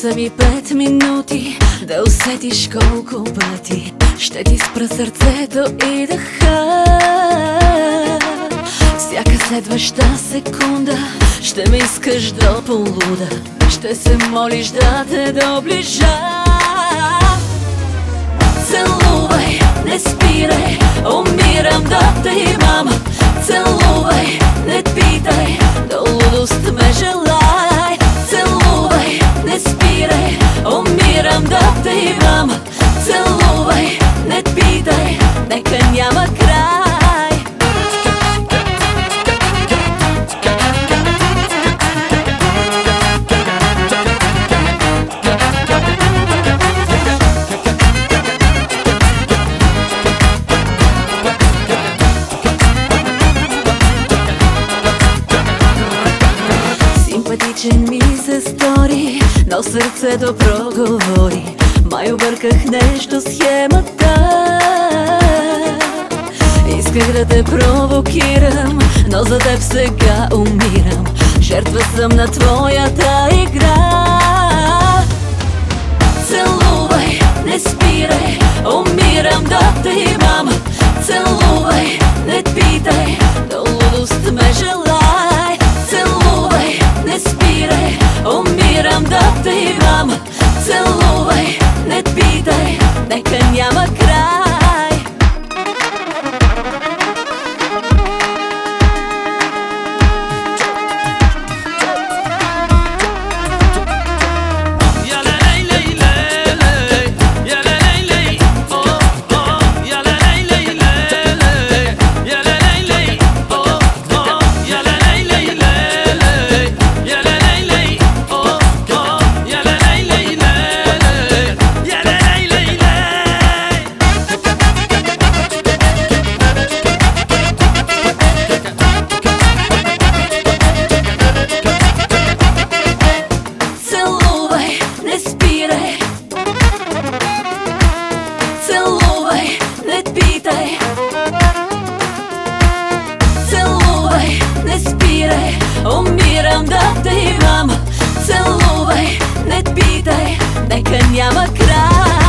са ми 5 минути да усетиш колко пъти ще ти спра сърцето и дъха. Всяка следваща секунда ще ме искаш до полуда. Ще се молиш да те доближа. Целувай, не спирай, умирам да те имам. Целувай, не питай, до лудост ме желай. Целувай, не спирай, умирам да те имам. Целувай, не питай, нека няма край. Симпатичен ми се стори, но сърцето проговори. Май обърках нещо схемата. Исках да те провокирам, но за теб сега умирам. Жертва съм на твоята игра. Целувай, не спирай, умирам да те имам. Целувай, не питай, до лудост ме желай. Целувай, не спирай, умирам да те имам. Целувай, не питай, нека няма край. Целувай, не питай. Целувай, не спирай, умирам да те имам. Целувай, не питай, нека няма край.